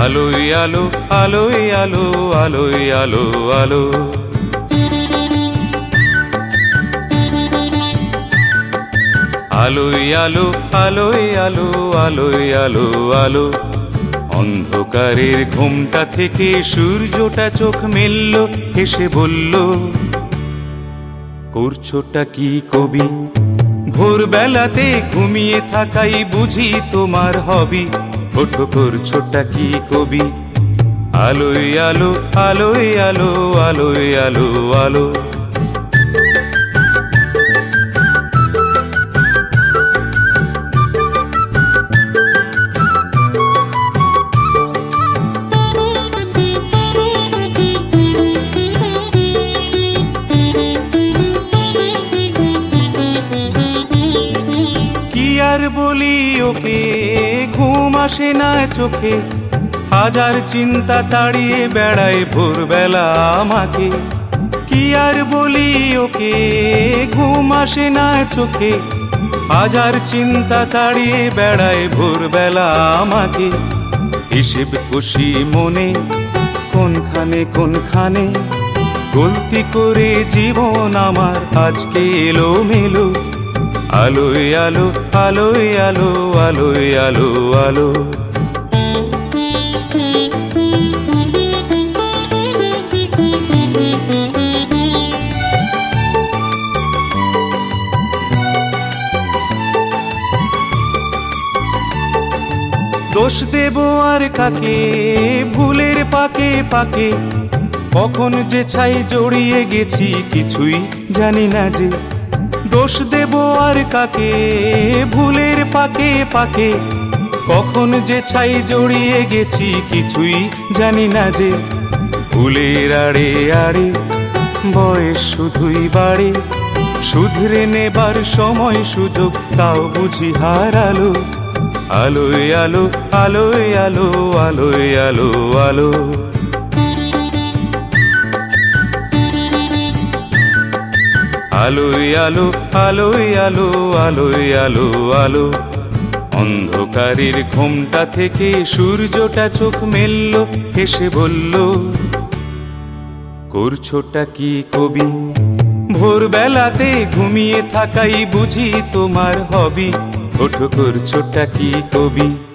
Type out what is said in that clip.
আলোয় আলো আলোয় আলো আলোয় আলো আলো আলোয় আলো আলোয় আলো আলোয় আলো আলো অন্ধকারের ঘুমটা থেকে সূর্যটা চোখ মেলল, হেসে বলল, করছোটা কি কবি? ভোরবেলাতে ঘুমিয়ে থাকাই বুঝি তোমার হবি। ওঠো, করছোটা কি কবি? আলোয় আলো আলোয় আলো আলোয় আলো আলো আর বলি ওকে, ঘুম আসে না চোখে, হাজার চিন্তা তাড়িয়ে বেড়ায় ভোরবেলা আমাকে। কি আর বলি ওকে, ঘুম আসে না চোখে, হাজার চিন্তা তাড়িয়ে বেড়ায় ভোরবেলা আমাকে। হিসেব কষি মনে কোনখানে কোনখানে, গলতি করে জীবন আমার আজকে এলো মেলো। আলোয় আলো আলোয় আলো আলোয় আলো আলো দোষ দেব আর কাকে, ভুলের পাকে পাকে, কখন যে ছাই জড়িয়ে গেছি কিছুই জানি না যে। দোষ দেব আর কাকে, ভুলের পাকে পাকে, কখন যে ছাই জড়িয়ে গেছি কিছুই জানি না যে। ভুলের আড়ে আড়ে বয়স শুধুই বাড়ে, শুধরে নেবার সময় সুযোগ তাও বুঝি হারালো। আলোয় আলো আলোয় আলো আলোয় আলো আলো আলোয় আলো আলোয় আলো আলোয় আলো আলো অন্ধকারের ঘুমটা থেকে সূর্যটা চোখ মেলল, হেসে বলল, করছোটা কি কবি? ভোরবেলাতে ঘুমিয়ে থাকাই বুঝি তোমার হবি। ওঠো, করছোটা কি কবি?